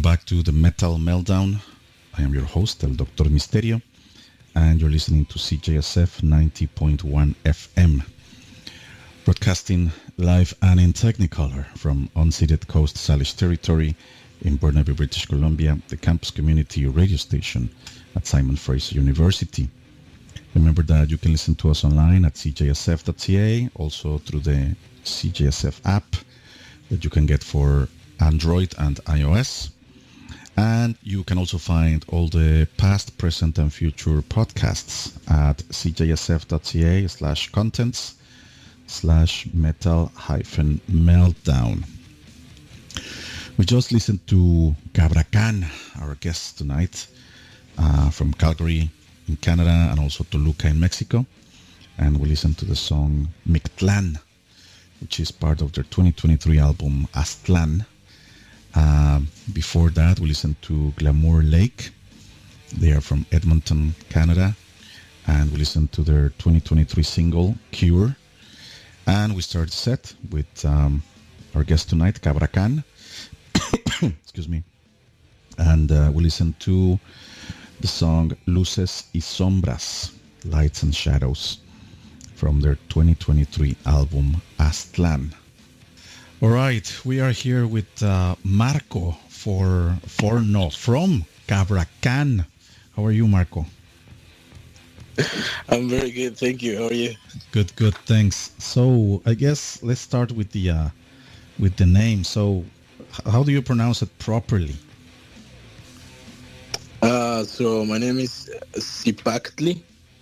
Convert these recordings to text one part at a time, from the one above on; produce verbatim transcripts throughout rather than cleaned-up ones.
back to the Metal Meltdown. I am your host, El Doctor Misterio, and you're listening to C J S F ninety point one F M, broadcasting live and in Technicolor from unceded Coast Salish territory in Burnaby, British Columbia, the campus community radio station at Simon Fraser University. Remember that you can listen to us online at c j s f dot c a, also through the C J S F app that you can get for Android and iOS. And you can also find all the past, present, and future podcasts at c j s f dot c a slash contents slash metal hyphen meltdown. We just listened to Cabra Khan, our guest tonight, uh, from Calgary in Canada and also Toluca in Mexico. And we listened to the song Mictlan, which is part of their twenty twenty-three album Aztlan. Uh, before that, we listened to Glamour Lake. They are from Edmonton, Canada. And we listened to their twenty twenty-three single, Cure. And we started the set with um, our guest tonight, Cabra Khan. Excuse me. And uh, we listened to the song Luces y Sombras, Lights and Shadows, from their twenty twenty-three album Aztlan. All right, we are here with uh, Marco for for no from Cabra Khan. How are you, Marco? I'm very good, thank you. How are you? Good, good, thanks. So I guess let's start with the uh, with the name. So how do you pronounce it properly? Uh, so my name is Zipaquetli.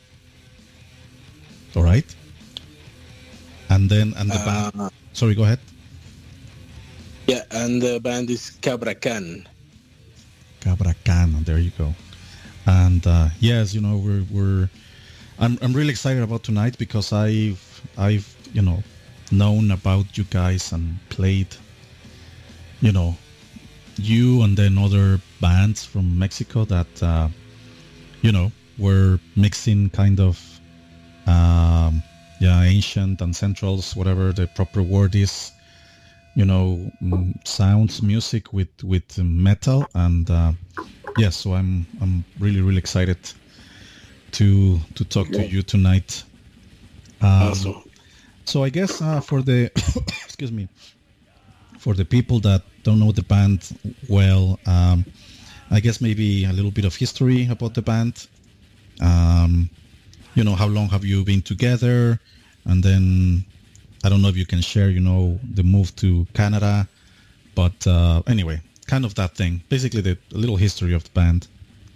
All right. And then and the uh, band. Sorry, go ahead. Yeah, and the band is Cabra Khan. Cabra Khan. There you go. And uh, yes, you know, we're we're. I'm I'm really excited about tonight because I've I've you know known about you guys and played, you know, you and then other bands from Mexico that uh, you know were mixing kind of um, yeah ancient and centrals, whatever the proper word is, you know, sounds, music with with metal. And uh, yes, yeah, so I'm I'm really really excited to to talk to you tonight. Um, awesome. So I guess uh, for the excuse me, for the people that don't know the band well, um, I guess maybe a little bit of history about the band. Um, you know, how long have you been together? And then I don't know if you can share, you know, the move to Canada. But uh, anyway, kind of that thing. Basically, the a little history of the band.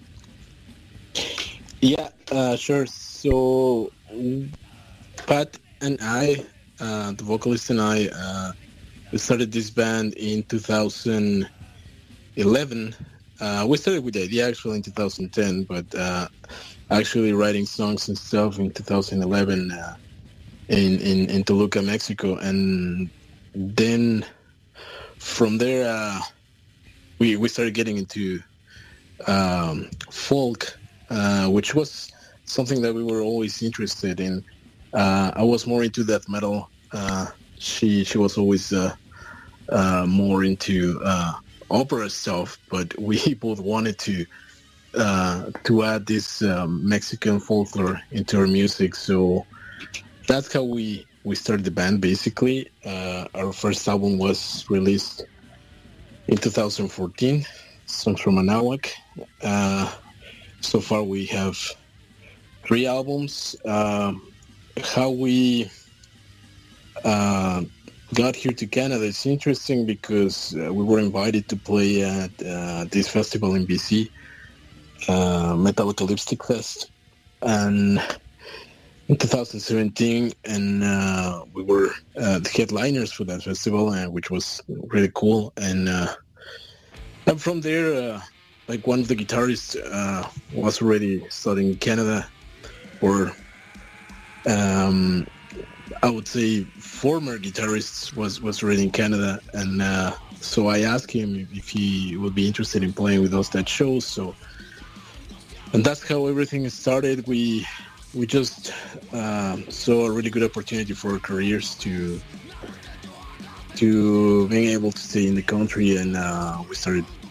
Yeah, uh, sure. So Pat and I, uh, the vocalist and I, uh, we started this band in two thousand eleven. Uh, we started with the idea actually in two thousand ten, but uh, actually writing songs and stuff in two thousand eleven uh, in, in, in Toluca, Mexico. And then from there, uh, we, we started getting into um, folk, uh, which was something that we were always interested in. Uh, I was more into death metal. Uh, she she was always uh, uh, more into uh, opera stuff, but we both wanted to uh, to add this um, Mexican folklore into our music. So that's how we, we started the band, basically. Uh, our first album was released in two thousand fourteen, Songs from Anahuac. Uh, so far we have three albums. Uh, how we uh, got here to Canada is interesting because uh, we were invited to play at uh, this festival in B C, uh, Metallica Fest, and in two thousand seventeen, and uh, we were uh, the headliners for that festival, uh, which was really cool. And, uh, and from there, uh, like one of the guitarists uh, was already studying in Canada, or um, I would say former guitarist was, was already in Canada. And uh, so I asked him if he would be interested in playing with us that show. So, and that's how everything started. We we just uh, saw a really good opportunity for our careers to to being able to stay in the country, and uh, we started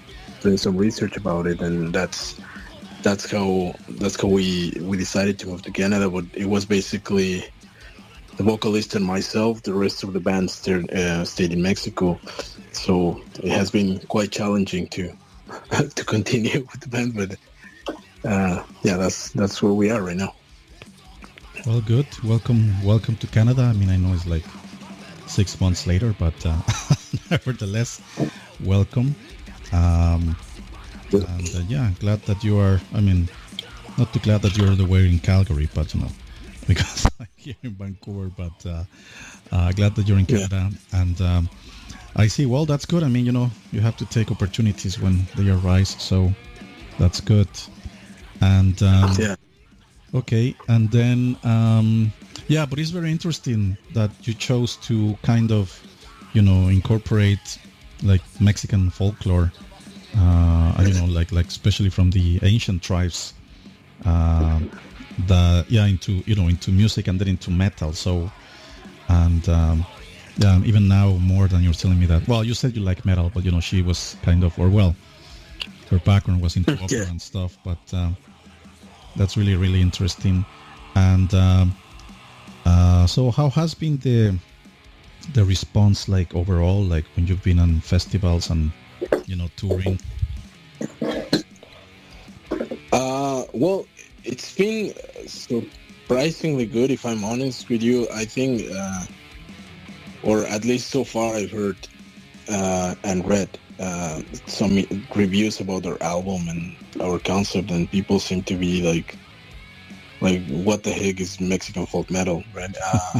doing some research about it, and that's that's how that's how we we decided to move to Canada. But it was basically the vocalist and myself. The rest of the band stayed, uh, stayed in Mexico, so it has been quite challenging to to continue with the band. But uh, yeah, that's that's where we are right now. Well, good. Welcome, welcome to Canada. I mean, I know it's like six months later, but uh, nevertheless, welcome. Um, and uh, yeah, glad that you are. I mean, not too glad that you're the way in Calgary, but you know, because I'm here in Vancouver. But uh, uh, glad that you're in Canada, yeah. and um, I see. Well, that's good. I mean, you know, you have to take opportunities when they arise, so that's good. And um, yeah, okay, and then um, yeah, but it's very interesting that you chose to kind of, you know, incorporate like Mexican folklore. Uh, you know, like like especially from the ancient tribes, uh, the yeah into you know into music and then into metal. So, and um, yeah, even now more than you're telling me that. Well, you said you like metal, but you know she was kind of, or well, her background was into opera yeah. and stuff. But um, that's really really interesting. And um, uh, so, how has been the the response like overall, like when you've been on festivals and you know touring? Uh, well, it's been surprisingly good, if I'm honest with you. I think, uh, or at least so far I've heard uh, and read uh, some reviews about our album and our concept, and people seem to be like, like, what the heck is Mexican folk metal, right? Uh,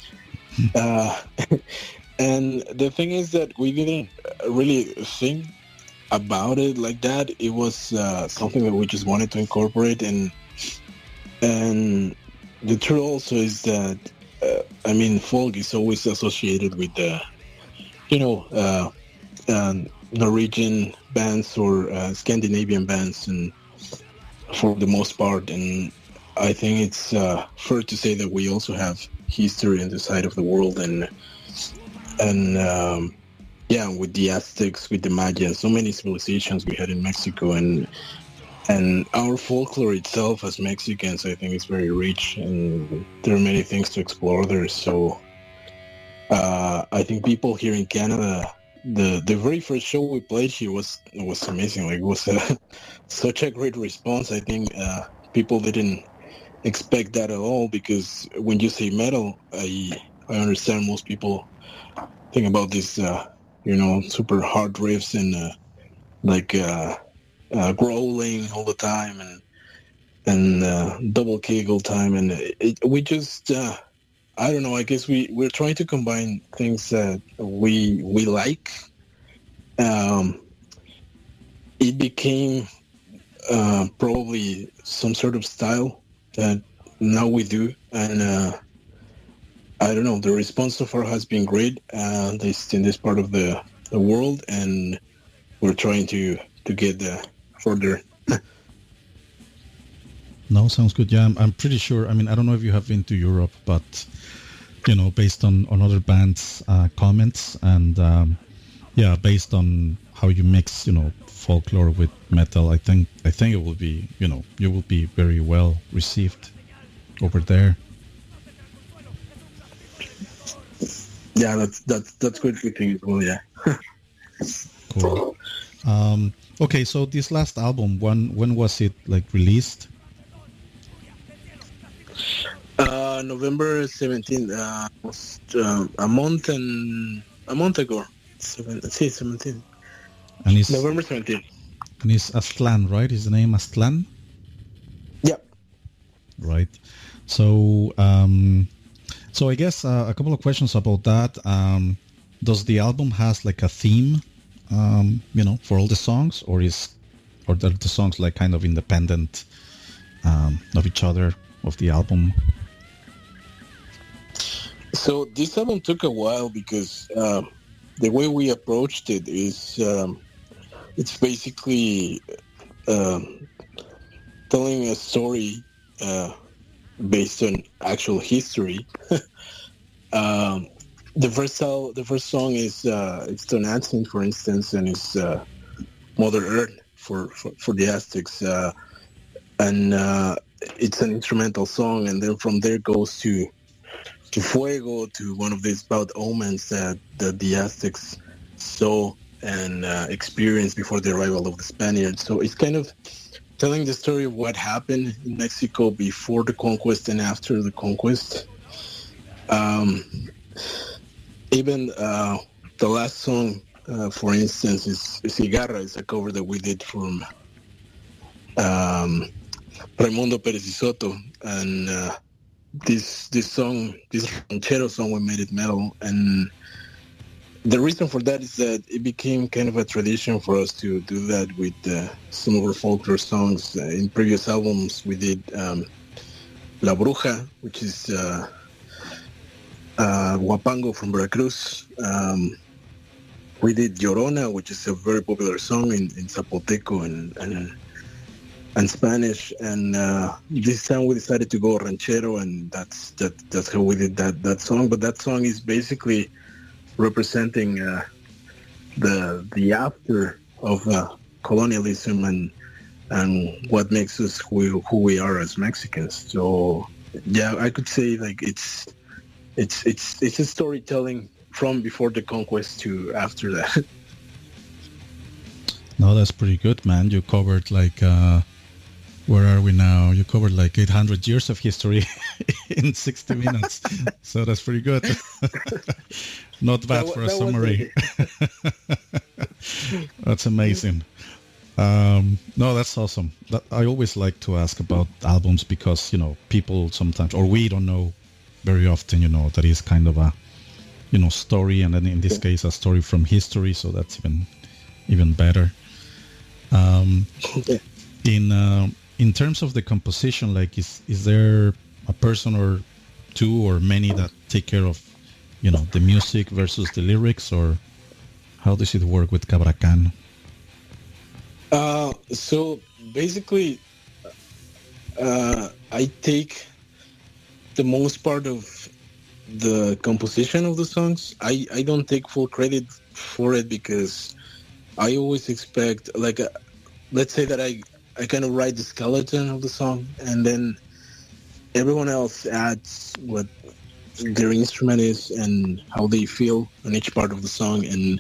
uh, and the thing is that we didn't really think about it like that. It was uh, something that we just wanted to incorporate, and and the truth also is that uh, I mean, folk is always associated with the you know uh, uh, Norwegian bands or uh, Scandinavian bands, and for the most part, and I think it's uh, fair to say that we also have history on the side of the world, and and um, yeah, with the Aztecs, with the Maya, so many civilizations we had in Mexico, and and our folklore itself as Mexicans, I think, is very rich, and there are many things to explore there. So uh, I think people here in Canada, the the very first show we played here was was amazing. Like, it was a, such a great response. I think uh, people didn't expect that at all, because when you say metal, I I understand most people think about this. Uh, you know, super hard riffs and uh, like uh, uh, growling all the time and and uh, double kick all the time. And it, it, we just, uh, I don't know, I guess we, we're trying to combine things that we we like. Um, it became uh, probably some sort of style that now we do. And uh, I don't know, the response so far has been great, uh, this, in this part of the, the world, and we're trying to, to get uh, further. No, sounds good. Yeah, I'm, I'm pretty sure. I mean, I don't know if you have been to Europe, but, you know, based on, on other bands' uh, comments and, um, yeah, based on how you mix, you know, folklore with metal, I think I think it will be, you know, you will be very well received over there. Yeah, that's that's that's good thing as well. Yeah. Cool. Um, okay, so this last album, when when was it like released? Uh, November seventeenth. Uh, was, uh, a month and a month ago. Seven, see, seventeen. And it's November seventeenth. And it's Aztlán, right? Is the name Aztlán? Yep. Right. So. Um, So I guess uh, a couple of questions about that. Um, does the album has like a theme, um, you know, for all the songs, or is, or are the songs like kind of independent um, of each other of the album? So this album took a while because uh, the way we approached it is um, it's basically uh, telling a story. Uh, based on actual history. um, the first song, the first song is uh, it's Tonantzin, for instance, and it's uh, Mother Earth for for, for the Aztecs, uh, and uh, it's an instrumental song, and then from there goes to to Fuego, to one of these bad omens that, that the Aztecs saw and uh, experienced before the arrival of the Spaniards. So it's kind of telling the story of what happened in Mexico before the conquest and after the conquest. Um, even uh, the last song, uh, for instance, is Cigarra, is a cover that we did from um, Raimundo Pérez y Soto, and uh, this this song, this ranchero song, we made it metal, and the reason for that is that it became kind of a tradition for us to do that with uh, some of our folklore songs. Uh, in previous albums, we did um, La Bruja, which is uh, uh, Huapango from Veracruz. Um, we did Llorona, which is a very popular song in, in Zapoteco and, and and Spanish, and uh, this time we decided to go ranchero, and that's that that's how we did that that song. But that song is basically representing uh, the the after of uh, colonialism and and what makes us who, who we are as Mexicans. So yeah, I could say like it's it's it's it's a storytelling from before the conquest to after that. No, that's pretty good, man. You covered like uh where are we now? You covered like eight hundred years of history in sixty minutes. So that's pretty good. Not bad that, for a that summary. That's amazing. Um, no, that's awesome. That, I always like to ask about albums because, you know, people sometimes, or we don't know very often, you know, that is kind of a, you know, story. And then in this case, a story from history. So that's even, even better. Um, in, uh, In terms of the composition, like, is is there a person or two or many that take care of, you know, the music versus the lyrics, or how does it work with Cabracán? Uh, so basically, uh, I take the most part of the composition of the songs. I, I don't take full credit for it because I always expect, like, a, let's say that I... I kind of write the skeleton of the song, and then everyone else adds what their instrument is and how they feel on each part of the song, and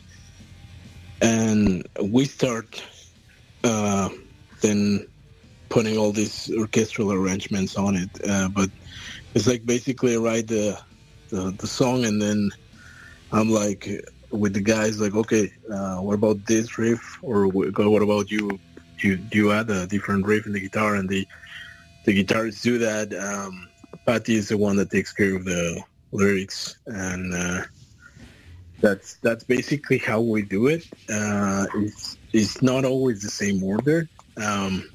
and we start uh, then putting all these orchestral arrangements on it. Uh, but it's like basically I write the, the the song, and then I'm like with the guys like, okay, uh, what about this riff, or what about you? You you add a different riff in the guitar, and the the guitarists do that. Um, Patty is the one that takes care of the lyrics, and uh, that's that's basically how we do it. Uh, it's it's not always the same order, um,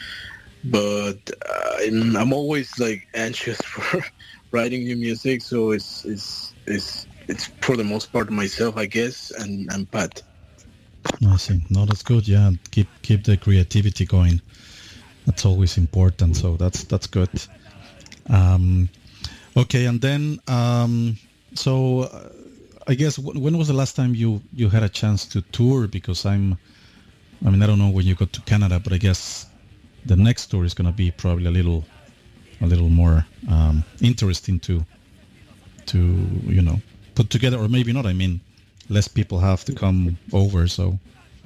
but uh, I'm, I'm always like anxious for writing new music, so it's it's it's it's for the most part myself, I guess, and and Pat. I see. No, that's good. Yeah, keep keep the creativity going. That's always important. So that's that's good. Um, okay, and then um, so uh, I guess w- when was the last time you you had a chance to tour? Because I'm, I mean, I don't know when you got to Canada, but I guess the next tour is going to be probably a little a little more um, interesting to to you know put together, or maybe not. I mean, less people have to come over, so.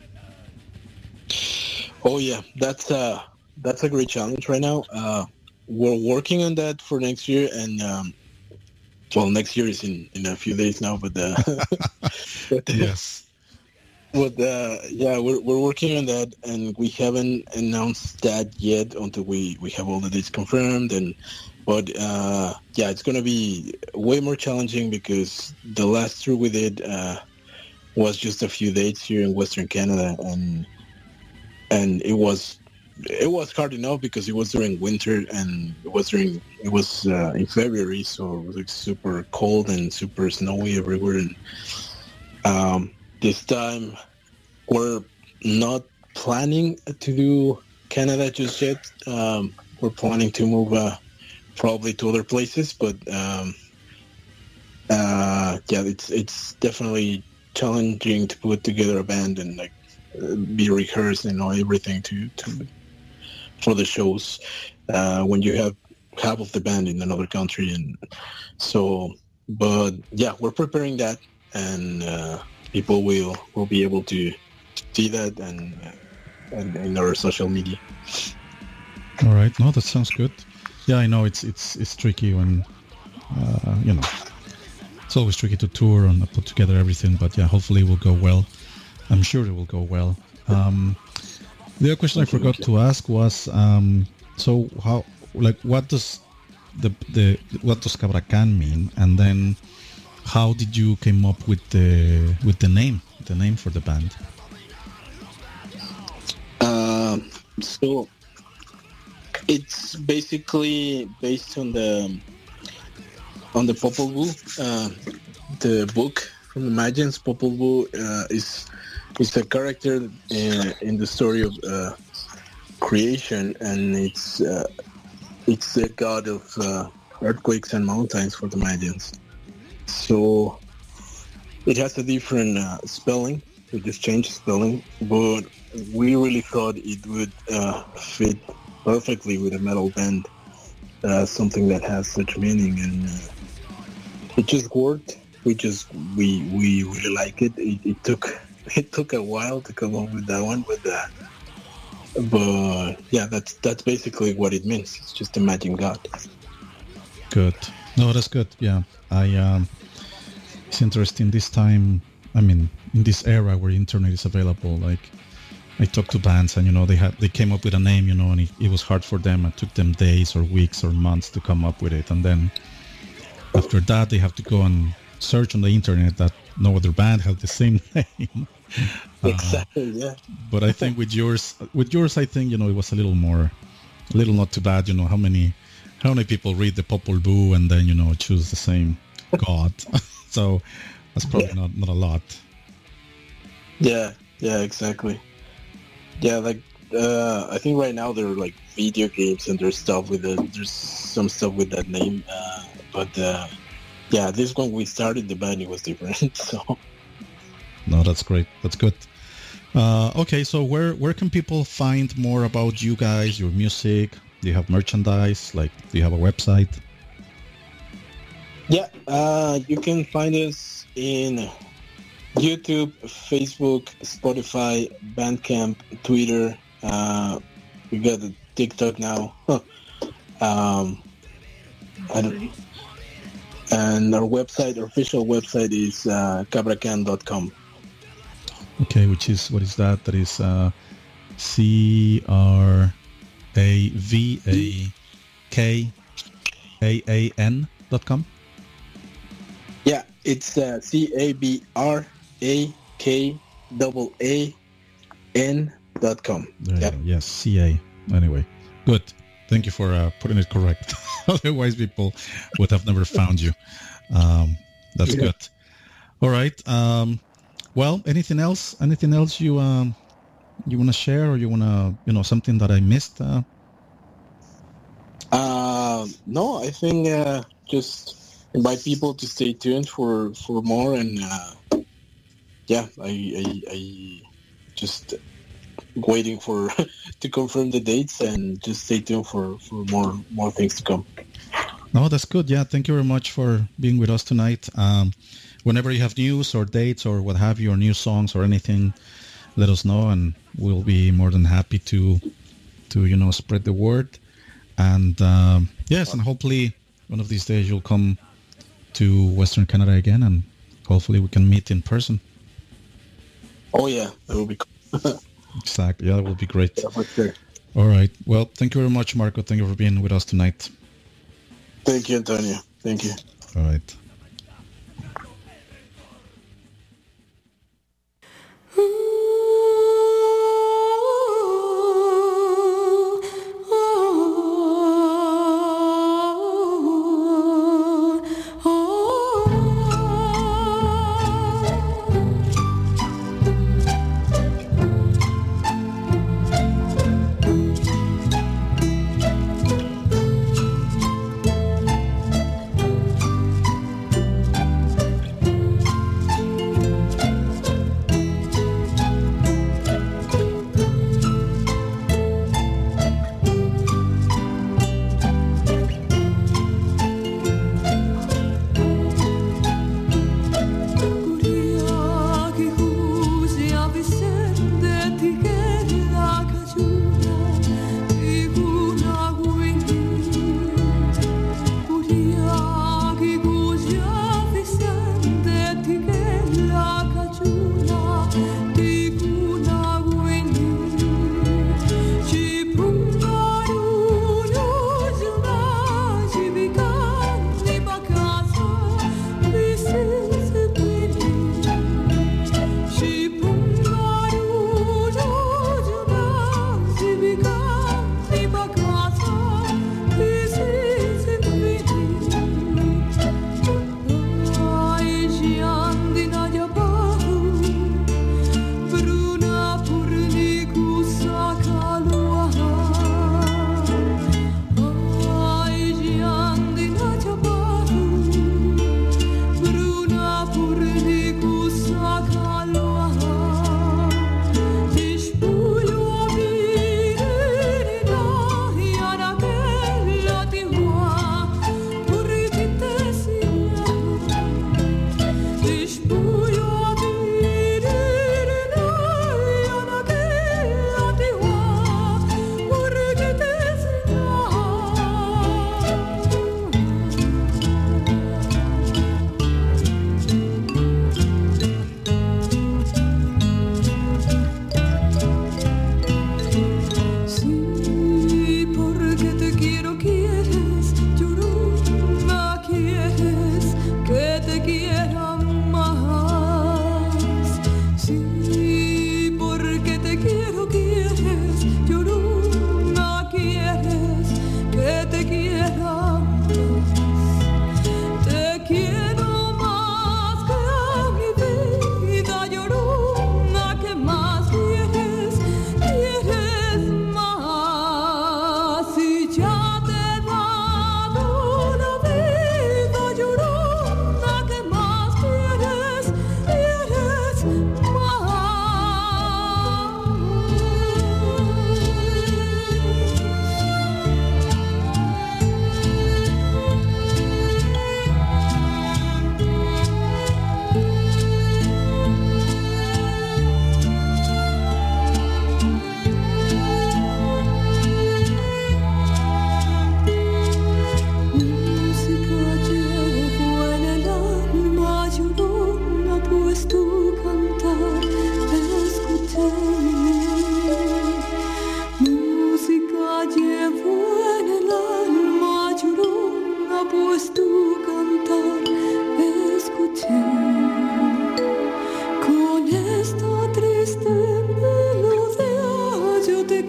Oh yeah, that's uh that's a great challenge right now. Uh, we're working on that for next year, and um, well, next year is in, in a few days now, but uh, but, yes, but uh, yeah, we're we're working on that, and we haven't announced that yet until we, we have all the dates confirmed. And but uh, yeah, it's gonna be way more challenging because the last tour we did uh, was just a few dates here in Western Canada, and and it was it was hard enough because it was during winter, and it was during it was uh, in February, so it was like super cold and super snowy everywhere. And um, this time we're not planning to do Canada just yet. Um, we're planning to move uh, probably to other places, but um, uh, yeah, it's it's definitely challenging to put together a band and like uh, be rehearsed and know everything to, to for the shows uh, when you have half of the band in another country. And so, but yeah, we're preparing that, and uh, people will will be able to see that and, uh, and in our social media. All right, no, that sounds good. Yeah, I know it's it's it's tricky when uh, you know it's always tricky to tour and put together everything, but yeah, hopefully it will go well. I'm sure it will go well. Um, the other question I forgot to ask was, um, so how, like, what does the the what does Cabracan mean, and then how did you came up with the with the name, the name for the band? Uh, so it's basically based on the on the Popol Vuh, uh, the book from the Magians. Popol Vuh uh, is is a character in, in the story of uh, creation, and it's uh, it's the god of uh, earthquakes and mountains for the Magians. So it has a different uh, spelling. We just changed spelling, but we really thought it would uh, fit perfectly with a metal band, uh, something that has such meaning, and uh, it just worked. We just we we really like it. It, it took it took a while to come up with that one, but uh, but yeah, that's that's basically what it means. It's just imagine God. Good. No, that's good. Yeah, I. Um, it's interesting this time. I mean, in this era where internet is available, like I talked to bands, and you know they had they came up with a name, you know, and it, it was hard for them. It took them days or weeks or months to come up with it, and then after that they have to go and search on the internet that no other band had the same name. Exactly. Uh, yeah. But I think with yours, with yours, I think you know it was a little more, a little not too bad. You know how many, how many people read the Popol Vuh and then you know choose the same god. So that's probably yeah. not not a lot. Yeah. Yeah. Exactly. Yeah. Like uh, I think right now there are like video games and there's stuff with it. There's some stuff with that name, uh, but. Uh, Yeah, this one we started the band, it was different. So, no, that's great. That's good. Uh, okay, so where where can people find more about you guys, your music? Do you have merchandise? Like, do you have a website? Yeah, uh, you can find us in YouTube, Facebook, Spotify, Bandcamp, Twitter. Uh, we got a TikTok now. um, I don't. And our website, our official website is uh, cabracan dot com. Okay, which is, what is that? That is uh, C R A V A K A A N dot com? Yeah, it's uh, C A B R A K A A N dot com. Yep. Yes, C A. Anyway, good. Thank you for uh, putting it correct. Otherwise, people would have never found you. Um, that's yeah. good. All right. Um, well, anything else? Anything else you um, you want to share, or you want to, you know, something that I missed? Uh, uh no, I think uh, just invite people to stay tuned for for more, and uh, yeah, I, I I just. waiting for to confirm the dates, and just stay tuned for, for more more things to come. No, that's good. Yeah, thank you very much for being with us tonight. Um, whenever you have news or dates or what have you, or new songs or anything, let us know, and we'll be more than happy to to you know spread the word. And um, yes, and hopefully one of these days you'll come to Western Canada again, and hopefully we can meet in person. Oh yeah, that will be cool. Exactly. Yeah, that will be great. Yeah, for sure. All right. Well, thank you very much, Marco. Thank you for being with us tonight. Thank you, Antonio. Thank you. All right.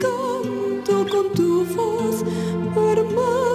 canto con tu voz, hermano.